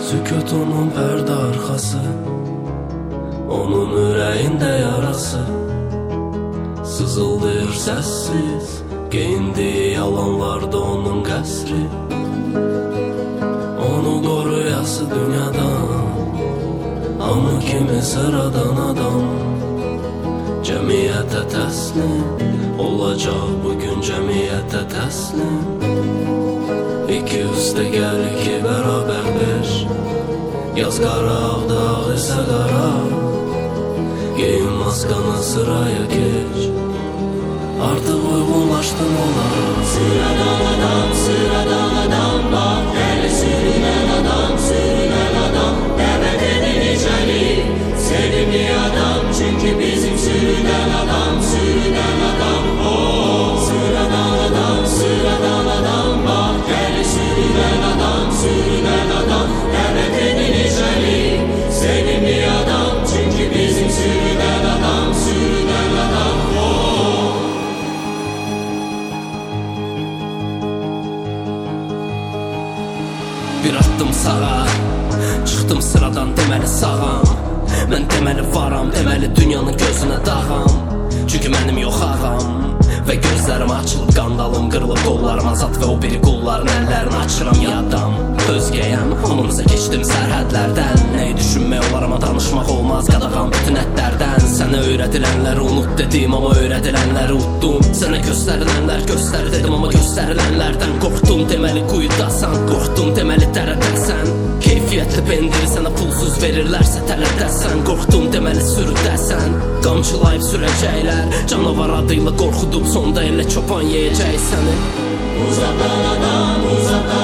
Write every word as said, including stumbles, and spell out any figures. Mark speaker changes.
Speaker 1: Sükut onun pərdə arxası, onun ürəyində yarası. Sızıldayır səssiz, geyindiyi yalanlarda onun qəsri. Onu qoruyası dünyadan, hamı kimi sıradan adam. Cəmiyyətə təslim, olacaq bugün cəmiyyətə təslim. İki üstə gəl, iki bərabər bir. Yaz qara, ağda ağ isə qara. Geyin maskanı, sıraya geç. Artıq uyğunlaşdım onlara.
Speaker 2: Sıradan adam, sıradan adam, bak gəli sürünən adam, sürünən adam. Dəvət edin içəli, sevimli adam, çünki bizim sürünən adam, sürünən adam. Oh, sıradan adam, sıradan adam, bak gəli sürünən adam, sürünən adam. Dəvət edin içəli, sevimli adam, çünki bizim sürünən adam, sürünən adam. Oh.
Speaker 1: Bir atdım sağa, çıxdım sıradan, deməli sağam. Mən deməli varam, deməli dünyanın gözünə dağam. Çünki mənim yox ağam və gözlərim açılıb, qandalım qırılıb, qollarım azad və o biri qulların əllərini açıram. Yadam, özgəyəm, hamımıza keçdim sərhədlərdən. Nəyi düşünmək olar, amma danışmaq olmaz, qadağan bütün ətlərdən. Sənə öyrədilənləri unut dedim, amma öyrədilənləri utdum. Sənə göstərilənlər göstər dedim, amma göstərilənlərdən qorxdum. Deməli quyudasan, qorxdum, deməli dərədəsən. Keyfiyyətli pendir sənə pulsuz verirlərsə tələdəsən. Qorxdum, deməli sürüdəsən. Qamçılayıb sürəcəklər, canavar adıyla qorxudub, sonda elə çopan yeyəcək səni.
Speaker 2: Uzaqdan adam, uzaqdan